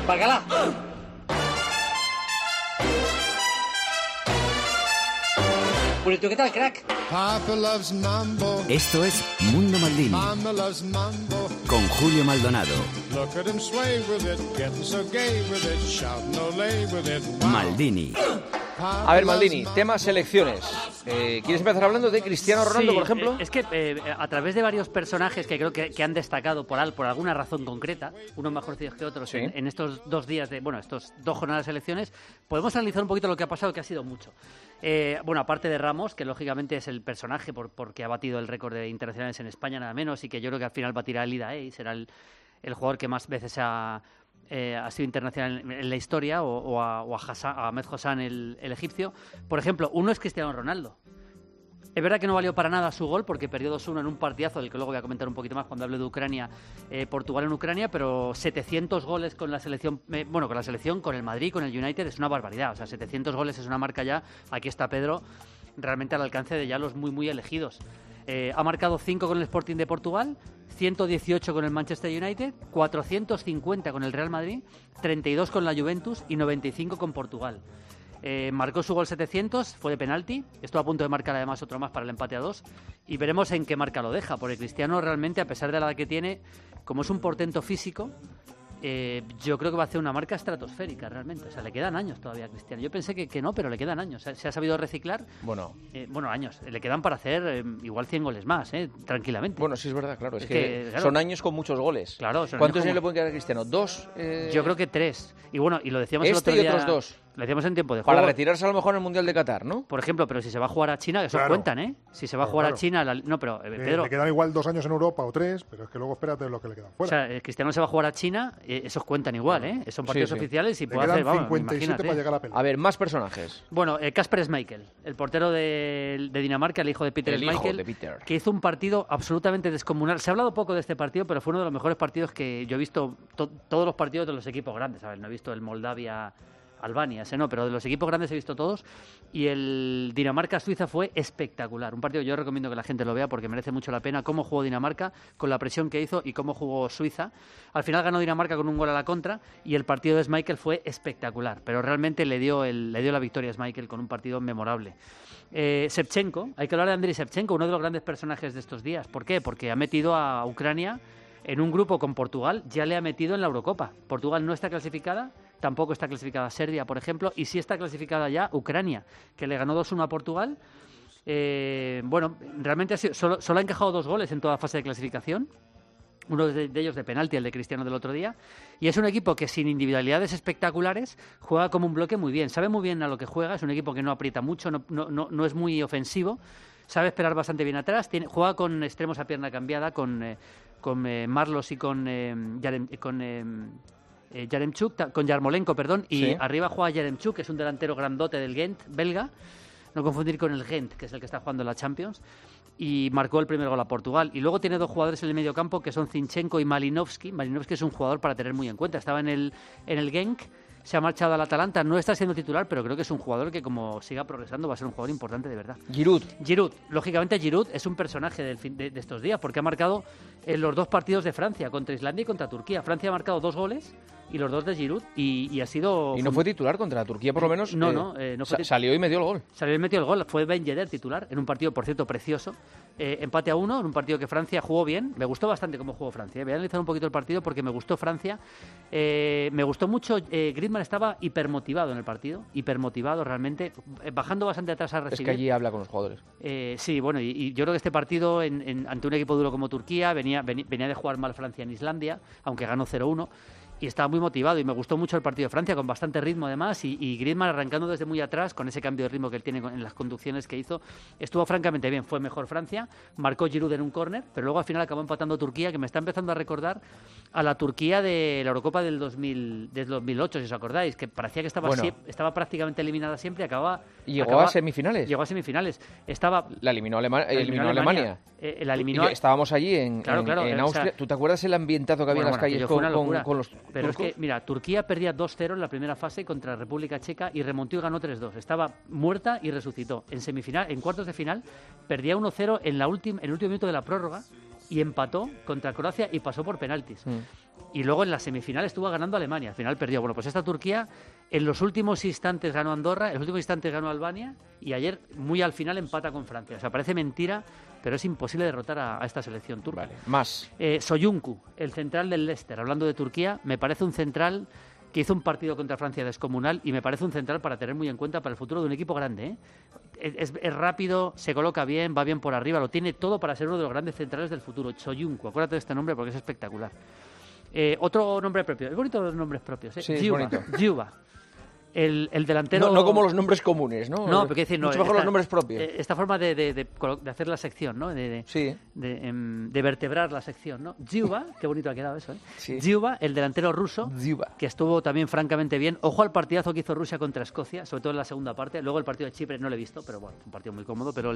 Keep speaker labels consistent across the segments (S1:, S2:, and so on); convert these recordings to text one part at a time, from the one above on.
S1: Bacalá. Purito, ¿qué tal, crack?
S2: Papa loves mambo.
S3: Esto es Mundo Maldini.
S2: Mama loves mambo.
S3: Con Julio Maldonado.
S2: Look at him sway with it, getting so gay with it, shouting olé with it. Wow.
S3: Maldini.
S4: A ver, Maldini, tema selecciones. ¿Quieres empezar hablando de Cristiano Ronaldo, por ejemplo?
S1: Es que a través de varios personajes que creo que han destacado por alguna razón concreta, unos mejorcitos que otros,
S4: Sí.
S1: en estos 2 días estos 2 jornadas de selecciones, podemos analizar un poquito lo que ha pasado, que ha sido mucho. Aparte de Ramos, que lógicamente es el personaje porque ha batido el récord de internacionales en España, nada menos, y que yo creo que al final batirá el IDAE y será el jugador que más veces ha sido internacional en la historia, o a Ahmed Hassan, el egipcio. Por ejemplo, uno es Cristiano Ronaldo. Es verdad que no valió para nada su gol porque perdió 2-1 en un partidazo, del que luego voy a comentar un poquito más cuando hable de Ucrania, Portugal en Ucrania, pero 700 goles con la selección, con el Madrid, con el United, es una barbaridad. O sea, 700 goles es una marca ya. Aquí está Pedro, realmente al alcance de ya los muy, muy elegidos. Ha marcado 5 con el Sporting de Portugal, 118 con el Manchester United, 450 con el Real Madrid, 32 con la Juventus y 95 con Portugal. Marcó su gol 700, fue de penalti, estuvo a punto de marcar además otro más para el empate a 2, y veremos en qué marca lo deja, porque Cristiano realmente, a pesar de la edad que tiene, como es un portento físico, yo creo que va a hacer una marca estratosférica realmente. O sea, le quedan años todavía a Cristiano. Yo pensé que no, pero le quedan años. Se ha sabido reciclar.
S4: Bueno,
S1: años. Le quedan para hacer igual 100 goles más, tranquilamente.
S4: Bueno, sí es verdad, claro. Es
S1: que,
S4: claro, son años con muchos goles.
S1: Claro.
S4: ¿Cuántos años le pueden quedar a Cristiano? ¿2?
S1: Yo creo que 3. Y lo decíamos el otro
S4: y
S1: día.
S4: Otros 2.
S1: Lo decíamos en tiempo de juego.
S4: Para retirarse a lo mejor en el Mundial de Qatar, ¿no?
S1: Por ejemplo, pero si se va a jugar a China, que eso cuentan, ¿eh? Si se va a jugar a China... No, pero Pedro...
S5: Le quedan igual 2 años en Europa o 3, pero es que luego espérate lo que le quedan fuera.
S1: O sea, Cristiano se va a jugar a China, esos cuentan igual, ¿eh? Son partidos oficiales y
S5: le
S1: puede hacer...
S5: 57 para llegar a la pelea.
S4: A ver, más personajes.
S1: Bueno, Kasper Schmeichel, el portero de Dinamarca, el hijo de Peter Schmeichel, que hizo un partido absolutamente descomunal. Se ha hablado poco de este partido, pero fue uno de los mejores partidos que yo he visto, todos los partidos de los equipos grandes, ¿sabes? No he visto el Moldavia-Albania, ese no, pero de los equipos grandes he visto todos, y el Dinamarca-Suiza fue espectacular. Un partido que yo recomiendo que la gente lo vea porque merece mucho la pena cómo jugó Dinamarca, con la presión que hizo, y cómo jugó Suiza. Al final ganó Dinamarca con un gol a la contra, y el partido de Schmeichel fue espectacular, pero realmente le dio la victoria a Schmeichel con un partido memorable. Shevchenko, hay que hablar de Andriy Shevchenko, uno de los grandes personajes de estos días. ¿Por qué? Porque ha metido a Ucrania en un grupo con Portugal, ya le ha metido en la Eurocopa. Portugal no está clasificada, tampoco está clasificada Serbia, por ejemplo, y sí está clasificada ya Ucrania, que le ganó 2-1 a Portugal. Realmente solo ha encajado 2 goles en toda fase de clasificación, uno de ellos de penalti, el de Cristiano del otro día, y es un equipo que sin individualidades espectaculares juega como un bloque muy bien, sabe muy bien a lo que juega, es un equipo que no aprieta mucho, no es muy ofensivo, sabe esperar bastante bien atrás, juega con extremos a pierna cambiada, con Marlos y con Yaremchuk, con Yarmolenko, perdón, y
S4: sí.
S1: Arriba juega Yaremchuk, que es un delantero grandote del Gent, belga, no confundir con el Gent, que es el que está jugando en la Champions, y marcó el primer gol a Portugal. Y luego tiene 2 jugadores en el medio campo, que son Zinchenko y Malinovski. Malinovski es un jugador para tener muy en cuenta, estaba en el Genk, se ha marchado al Atalanta, no está siendo titular, pero creo que es un jugador que, como siga progresando, va a ser un jugador importante de verdad. Giroud, lógicamente Giroud es un personaje de estos días, porque ha marcado en los 2 partidos de Francia, contra Islandia y contra Turquía. Francia ha marcado 2 goles, y los 2 de Giroud, y ha sido...
S4: ¿Y no fue titular contra Turquía, por lo menos?
S1: No fue
S4: salió y metió el gol.
S1: Salió y metió el gol, fue Ben Yedder titular, en un partido, por cierto, precioso. Empate a 1, en un partido que Francia jugó bien. Me gustó bastante cómo jugó Francia. Voy a analizar un poquito el partido porque me gustó Francia. Me gustó mucho, Griezmann estaba hipermotivado en el partido, hipermotivado realmente, bajando bastante atrás a recibir.
S4: Es que allí habla con los jugadores.
S1: Sí, bueno, y yo creo que este partido, ante un equipo duro como Turquía, venía de jugar mal Francia en Islandia, aunque ganó 0-1. Y estaba muy motivado y me gustó mucho el partido de Francia, con bastante ritmo además, y Griezmann arrancando desde muy atrás, con ese cambio de ritmo que él tiene en las conducciones que hizo, estuvo francamente bien, fue mejor Francia, marcó Giroud en un córner, pero luego al final acabó empatando Turquía, que me está empezando a recordar a la Turquía de la Eurocopa del 2008, si os acordáis, que parecía que estaba prácticamente eliminada siempre,
S4: y llegó a semifinales.
S1: La
S4: eliminó Alemania. Estábamos allí en Austria. O sea, ¿tú te acuerdas el ambientazo que había en las calles con los...
S1: Pero es que, mira, Turquía perdía 2-0 en la primera fase contra República Checa y remontó y ganó 3-2. Estaba muerta y resucitó. En cuartos de final, perdía 1-0 en el último minuto de la prórroga y empató contra Croacia y pasó por penaltis. y luego en la semifinal estuvo ganando Alemania, al final perdió. Bueno, pues esta Turquía en los últimos instantes ganó Andorra, en los últimos instantes ganó Albania y ayer muy al final empata con Francia. O sea, parece mentira, pero es imposible derrotar a esta selección turca.
S4: Vale, más.
S1: Soyuncu, el central del Leicester, hablando de Turquía, me parece un central que hizo un partido contra Francia descomunal y me parece un central para tener muy en cuenta para el futuro de un equipo grande, ¿eh? Es rápido, se coloca bien, va bien por arriba, lo tiene todo para ser uno de los grandes centrales del futuro. Soyuncu, acuérdate de este nombre porque es espectacular. Otro nombre propio, es bonito los nombres propios, ¿eh?
S4: Sí, es bonito.
S1: Djuba. El delantero...
S4: No como los nombres comunes, ¿no?
S1: No, pero decir,
S4: mucho mejor los nombres propios.
S1: Esta forma de hacer la sección, ¿no?
S4: Sí.
S1: De vertebrar la sección, ¿no? Djuba, qué bonito ha quedado eso, ¿eh?
S4: Sí.
S1: Djuba, el delantero ruso, que estuvo también francamente bien. Ojo al partidazo que hizo Rusia contra Escocia, sobre todo en la segunda parte. Luego el partido de Chipre no lo he visto, pero bueno, un partido muy cómodo. Pero el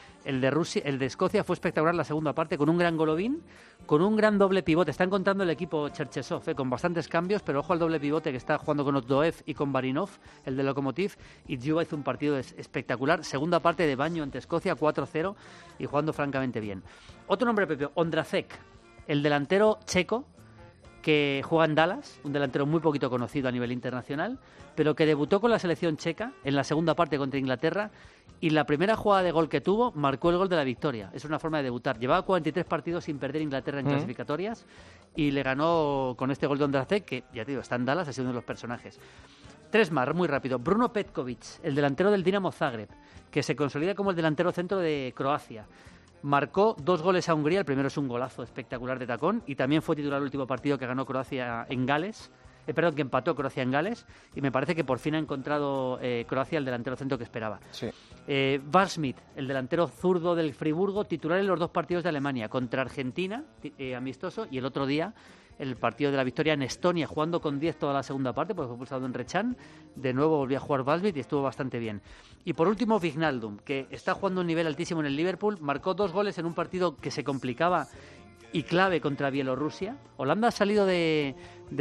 S1: de Escocia fue espectacular la segunda parte, con un gran Golovin, con un gran doble pivote. Está encontrando el equipo Cherchesov, con bastantes cambios, pero ojo al doble pivote que está jugando con Oddoev y con Barinov, el de Lokomotiv, y Djuba hizo un partido espectacular. Segunda parte de baño ante Escocia, 4-0, y jugando francamente bien. Otro nombre propio, Ondrasek, el delantero checo que juega en Dallas, un delantero muy poquito conocido a nivel internacional, pero que debutó con la selección checa en la segunda parte contra Inglaterra, y la primera jugada de gol que tuvo marcó el gol de la victoria. Es una forma de debutar. Llevaba 43 partidos sin perder Inglaterra en clasificatorias y le ganó con este gol de Ondrasek, que ya te digo, está en Dallas, ha sido uno de los personajes. Tres más, muy rápido. Bruno Petkovic, el delantero del Dinamo Zagreb, que se consolida como el delantero centro de Croacia. Marcó 2 goles a Hungría, el primero es un golazo espectacular de tacón, y también fue titular el último partido que ganó Croacia en Gales, que empató Croacia en Gales, y me parece que por fin ha encontrado Croacia el delantero centro que esperaba.
S4: Sí.
S1: Varsmit, el delantero zurdo del Friburgo, titular en los 2 partidos de Alemania, contra Argentina, amistoso, y el otro día el partido de la victoria en Estonia, jugando con 10 toda la segunda parte, porque fue pulsado en Rechan. De nuevo volvió a jugar Varsmit y estuvo bastante bien. Y por último, Wijnaldum, que está jugando un nivel altísimo en el Liverpool, marcó 2 goles en un partido que se complicaba y clave contra Bielorrusia. Holanda ha salido de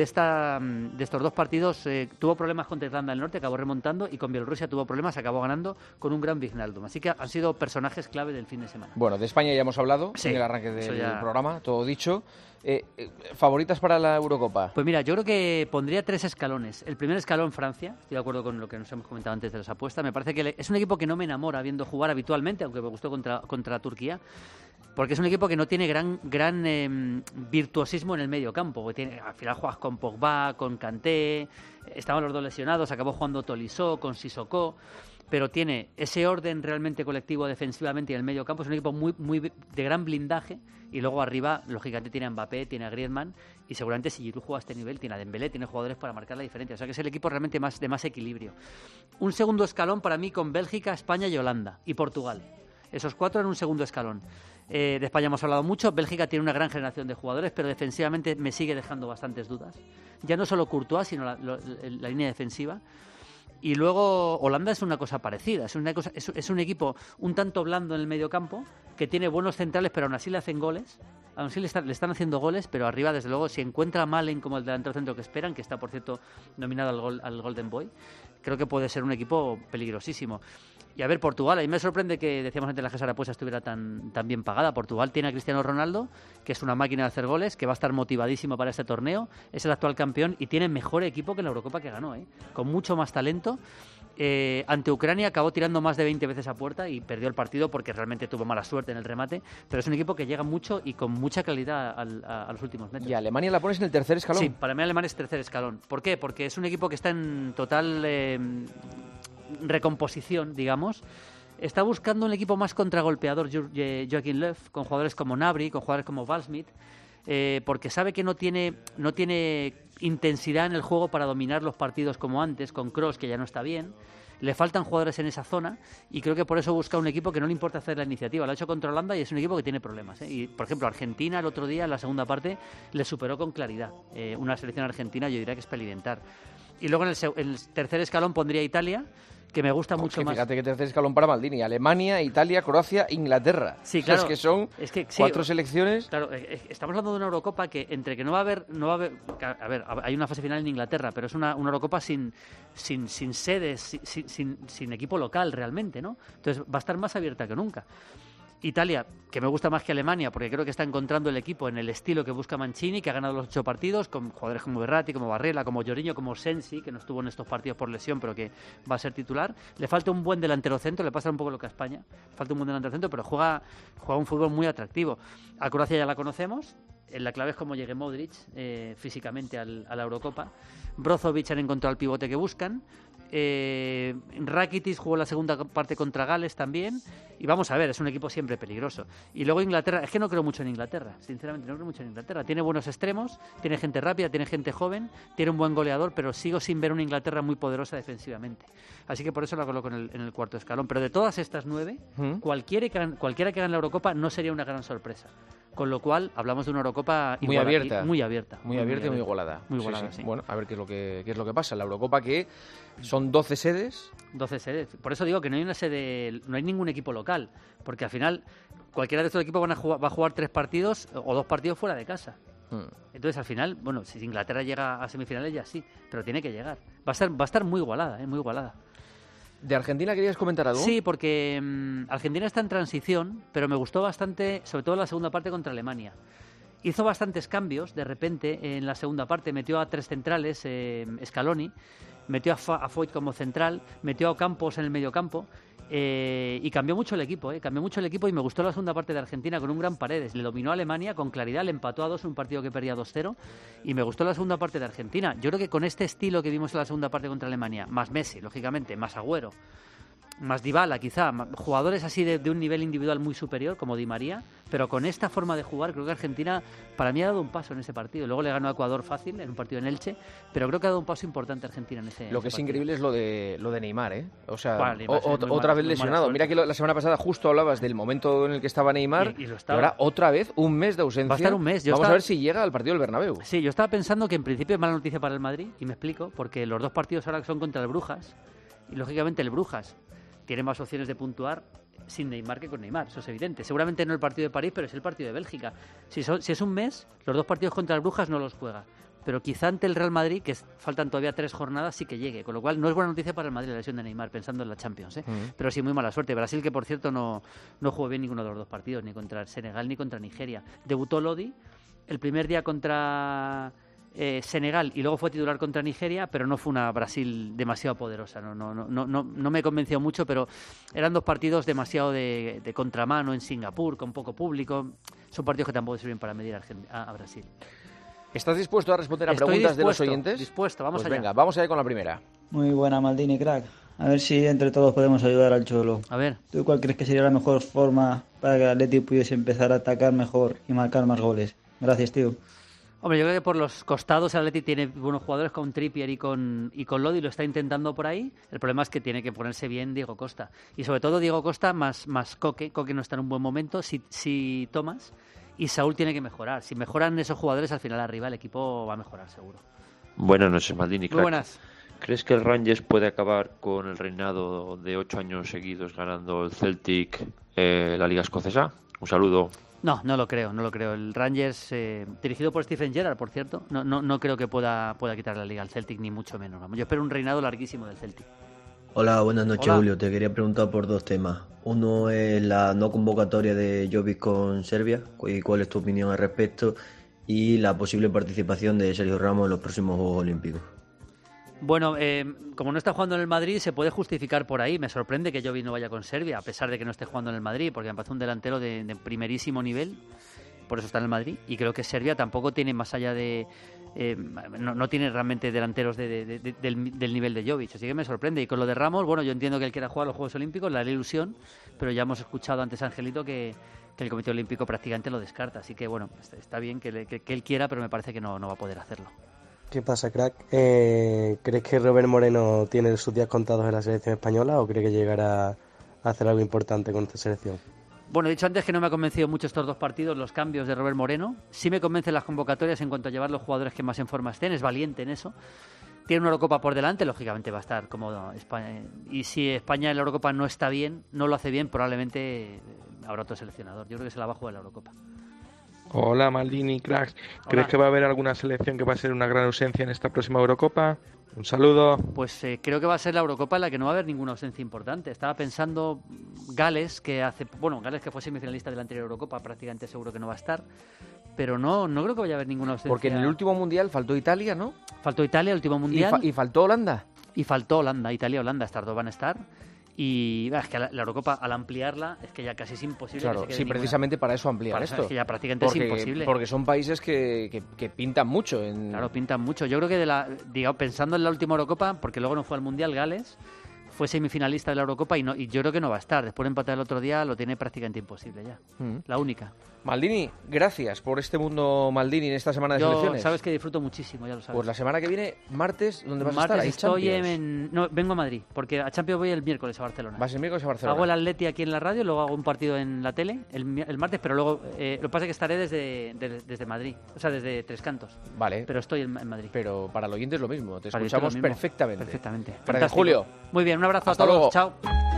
S1: estos 2 partidos, tuvo problemas contra Irlanda del Norte, acabó remontando, y con Bielorrusia tuvo problemas, acabó ganando con un gran Wijnaldum. Así que han sido personajes clave del fin de semana.
S4: Bueno, de España ya hemos hablado, en el arranque del programa, todo dicho. ¿Favoritas para la Eurocopa?
S1: Pues mira, yo creo que pondría 3 escalones. El primer escalón, Francia. Estoy de acuerdo con lo que nos hemos comentado antes de las apuestas. Me parece que es un equipo que no me enamora viendo jugar habitualmente, aunque me gustó contra Turquía, porque es un equipo que no tiene gran virtuosismo en el medio campo. Al final juegas con Pogba, con Kanté, estaban los 2 lesionados, acabó jugando Tolisso, con Sissoko, pero tiene ese orden realmente colectivo defensivamente y en el medio campo. Es un equipo muy de gran blindaje, y luego arriba, lógicamente, tiene a Mbappé, tiene a Griezmann, y seguramente si Giroud juega a este nivel, tiene a Dembélé, tiene jugadores para marcar la diferencia. O sea que es el equipo realmente de más equilibrio. Un segundo escalón para mí con Bélgica, España y Holanda, y Portugal. Esos 4 en un segundo escalón. De España hemos hablado mucho. Bélgica tiene una gran generación de jugadores, pero defensivamente me sigue dejando bastantes dudas. Ya no solo Courtois, sino la línea defensiva. Y luego Holanda es una cosa parecida. Es un equipo un tanto blando en el medio campo, que tiene buenos centrales, pero aún así le hacen goles. Aún así le están haciendo goles, pero arriba, desde luego, si encuentra a Malen como el delantero centro que esperan, que está, por cierto, nominado al Golden Boy, creo que puede ser un equipo peligrosísimo. Y a ver, Portugal, a mí me sorprende que, decíamos antes, la casa de apuestas estuviera tan bien pagada. Portugal tiene a Cristiano Ronaldo, que es una máquina de hacer goles, que va a estar motivadísimo para este torneo, es el actual campeón y tiene mejor equipo que en la Eurocopa que ganó, con mucho más talento. Ante Ucrania acabó tirando más de 20 veces a puerta y perdió el partido porque realmente tuvo mala suerte en el remate, pero es un equipo que llega mucho y con mucha calidad a los últimos metros.
S4: ¿Y Alemania la pones en el tercer escalón?
S1: Sí, para mí Alemania es tercer escalón. ¿Por qué? Porque es un equipo que está en total recomposición, digamos. Está buscando un equipo más contragolpeador, Joachim Löw, con jugadores como Gnabry, con jugadores como Varsmit, porque sabe que no tiene intensidad en el juego para dominar los partidos como antes, con Kroos, que ya no está bien. Le faltan jugadores en esa zona y creo que por eso busca un equipo que no le importa hacer la iniciativa. Lo ha hecho contra Holanda y es un equipo que tiene problemas. Y, por ejemplo, Argentina el otro día, en la segunda parte, le superó con claridad. Una selección argentina, yo diría que es pelidentar. Y luego en el tercer escalón pondría Italia, que me gusta mucho más.
S4: Fíjate que tercer escalón para Maldini: Alemania, Italia, Croacia, Inglaterra.
S1: Sí, claro.
S4: Es que son 4 selecciones.
S1: Claro, estamos hablando de una Eurocopa que entre que no va a haber, a ver, hay una fase final en Inglaterra, pero es una Eurocopa sin sedes, sin equipo local realmente, ¿no? Entonces va a estar más abierta que nunca. Italia, que me gusta más que Alemania, porque creo que está encontrando el equipo en el estilo que busca Mancini, que ha ganado los 8 partidos, con jugadores como Verratti, como Barrella, como Jorginho, como Sensi, que no estuvo en estos partidos por lesión, pero que va a ser titular. Le falta un buen delantero centro, le pasa un poco lo que a España, falta un buen delantero centro, pero juega un fútbol muy atractivo. A Croacia ya la conocemos, la clave es cómo llegue Modric físicamente a la Eurocopa. Brozovic han encontrado el pivote que buscan. Rakitic jugó la segunda parte contra Gales también, y vamos a ver, es un equipo siempre peligroso. Y luego Inglaterra, es que no creo mucho en Inglaterra, sinceramente no creo mucho en Inglaterra. Tiene buenos extremos, tiene gente rápida, tiene gente joven, tiene un buen goleador, pero sigo sin ver una Inglaterra muy poderosa defensivamente, así que por eso la coloco en el cuarto escalón. Pero de todas estas 9, cualquiera que gane la Eurocopa no sería una gran sorpresa. Con lo cual, hablamos de una Eurocopa
S4: muy abierta.
S1: Muy abierta
S4: y muy igualada.
S1: Muy igualada,
S4: sí. Bueno, a ver qué es lo que pasa. La Eurocopa, que son 12 sedes.
S1: 12 sedes. Por eso digo que no hay una sede, no hay ningún equipo local. Porque al final, cualquiera de estos equipos va a jugar 3 partidos o 2 partidos fuera de casa. Entonces, al final, bueno, si Inglaterra llega a semifinales ya sí, pero tiene que llegar. Va a estar muy igualada, muy igualada.
S4: ¿De Argentina querías comentar algo?
S1: Sí, porque Argentina está en transición, pero me gustó bastante, sobre todo la segunda parte contra Alemania. Hizo bastantes cambios, de repente, en la segunda parte. Metió a 3 centrales, Scaloni, metió a Foyt como central, metió a Ocampos en el mediocampo, y cambió mucho el equipo, y me gustó la segunda parte de Argentina con un gran Paredes. Le dominó a Alemania con claridad, le empató a 2 en un partido que perdía 2-0, y me gustó la segunda parte de Argentina. Yo creo que con este estilo que vimos en la segunda parte contra Alemania, más Messi, lógicamente, más Agüero, más Dybala quizá, jugadores así de un nivel individual muy superior como Di María, pero con esta forma de jugar creo que Argentina para mí ha dado un paso en ese partido. Luego le ganó a Ecuador fácil en un partido en Elche, pero creo que ha dado un paso importante Argentina en ese
S4: Lo que es
S1: partido.
S4: Increíble es lo de Neymar, ¿eh? O sea,
S1: bueno, Neymar,
S4: otra vez lesionado. Mira que la semana pasada justo hablabas del momento en el que estaba Neymar, y ahora otra vez un mes de ausencia.
S1: Va a estar un mes.
S4: Vamos a ver si llega al partido del Bernabéu.
S1: Sí, yo estaba pensando que en principio es mala noticia para el Madrid, y me explico, porque los 2 partidos ahora son contra el Brujas, y lógicamente el Brujas tiene más opciones de puntuar sin Neymar que con Neymar, eso es evidente. Seguramente no el partido de París, pero es el partido de Bélgica. Si es un mes, los 2 partidos contra el Brujas no los juega. Pero quizá ante el Real Madrid, que faltan todavía 3 jornadas, sí que llegue. Con lo cual no es buena noticia para el Madrid la lesión de Neymar, pensando en la Champions, Pero sí, muy mala suerte. Brasil, que por cierto no jugó bien ninguno de los 2 partidos, ni contra el Senegal ni contra Nigeria. Debutó Lodi el primer día contra Senegal y luego fue titular contra Nigeria, pero no fue una Brasil demasiado poderosa. No me convenció mucho, pero eran 2 partidos demasiado de contramano en Singapur, con poco público. Son partidos que tampoco sirven para medir a Brasil.
S4: ¿Estás dispuesto a responder a preguntas de los oyentes?
S1: Dispuesto, vamos allá.
S4: Venga, vamos allá con la primera.
S6: Muy buena, Maldini, crack. A ver si entre todos podemos ayudar al Cholo.
S1: A ver.
S6: ¿Tú cuál crees que sería la mejor forma para que el Atleti pudiese empezar a atacar mejor y marcar más goles? Gracias, tío.
S1: Hombre, yo creo que por los costados el Atleti tiene buenos jugadores con Trippier y con Lodi, lo está intentando por ahí. El problema es que tiene que ponerse bien Diego Costa. Y sobre todo Diego Costa más Coque. Coque no está en un buen momento. Si Tomás y Saúl tiene que mejorar. Si mejoran esos jugadores, al final arriba el equipo va a mejorar seguro.
S7: Buenas noches, Maldini.
S1: Muy buenas.
S7: ¿Crees que el Rangers puede acabar con el reinado de 8 años seguidos ganando el Celtic la Liga Escocesa? Un saludo.
S1: No lo creo. El Rangers, dirigido por Stephen Gerrard, por cierto, no creo que pueda quitar la Liga al Celtic, ni mucho menos. Yo espero un reinado larguísimo del Celtic.
S8: Hola, buenas noches.
S1: Hola.
S8: Julio. Te quería preguntar por 2 temas. Uno es la no convocatoria de Jovic con Serbia, y cuál es tu opinión al respecto, y la posible participación de Sergio Ramos en los próximos Juegos Olímpicos.
S1: Bueno, como no está jugando en el Madrid, se puede justificar por ahí. Me sorprende que Jovic no vaya con Serbia, a pesar de que no esté jugando en el Madrid, porque me parece un delantero de primerísimo nivel, por eso está en el Madrid. Y creo que Serbia tampoco tiene más allá de... no tiene realmente delanteros del nivel de Jovic, así que me sorprende. Y con lo de Ramos, bueno, yo entiendo que él quiera jugar los Juegos Olímpicos, la ilusión, pero ya hemos escuchado antes a Angelito que el Comité Olímpico prácticamente lo descarta. Así que bueno, está bien que él quiera, pero me parece que no va a poder hacerlo.
S9: ¿Qué pasa, crack? ¿Crees que Robert Moreno tiene sus días contados en la selección española o cree que llegará a hacer algo importante con esta selección?
S1: Bueno, he dicho antes que no me ha convencido mucho estos 2 partidos, los cambios de Robert Moreno. Sí me convencen las convocatorias en cuanto a llevar los jugadores que más en forma estén, es valiente en eso. Tiene una Eurocopa por delante, lógicamente va a estar cómodo España. Y si España en la Eurocopa no está bien, no lo hace bien, probablemente habrá otro seleccionador. Yo creo que se la va a jugar la Eurocopa.
S10: Hola Maldini, cracks. ¿Crees que va a haber alguna selección que va a ser una gran ausencia en esta próxima Eurocopa? Un saludo.
S1: Pues creo que va a ser la Eurocopa en la que no va a haber ninguna ausencia importante. Estaba pensando Gales, Gales que fue semifinalista de la anterior Eurocopa, prácticamente seguro que no va a estar. Pero no creo que vaya a haber ninguna ausencia.
S4: Porque en el último Mundial faltó Italia, ¿no?
S1: Faltó Italia, el último Mundial.
S4: ¿Y faltó Holanda?
S1: Y faltó Holanda, Italia, Holanda, estas dos van a estar. Y es que la Eurocopa, al ampliarla, es que ya casi es imposible.
S4: Claro, sí, precisamente para eso ampliar esto.
S1: Es que ya prácticamente es imposible.
S4: Porque son países que pintan mucho.
S1: Claro, pintan mucho. Yo creo que pensando en la última Eurocopa, porque luego no fue al Mundial, Gales fue semifinalista de la Eurocopa y yo creo que no va a estar. Después de empatar el otro día lo tiene prácticamente imposible ya. La única.
S4: Maldini, gracias por este Mundo Maldini en esta semana de selecciones.
S1: Sabes que disfruto muchísimo, ya lo sabes.
S4: Pues la semana que viene, martes, ¿dónde vas a estar?
S1: Vengo a Madrid, porque a Champions voy el miércoles a Barcelona.
S4: ¿Vas el miércoles a Barcelona?
S1: Hago el Atleti aquí en la radio, luego hago un partido en la tele el martes, pero luego lo que pasa es que estaré desde Madrid, o sea, desde Tres Cantos.
S4: Vale.
S1: Pero estoy en Madrid.
S4: Pero para el oyente es lo mismo, te escuchamos perfectamente.
S1: Perfectamente.
S4: Gracias, Julio.
S1: Muy bien, un abrazo
S4: Hasta
S1: a todos.
S4: Luego.
S1: Chao.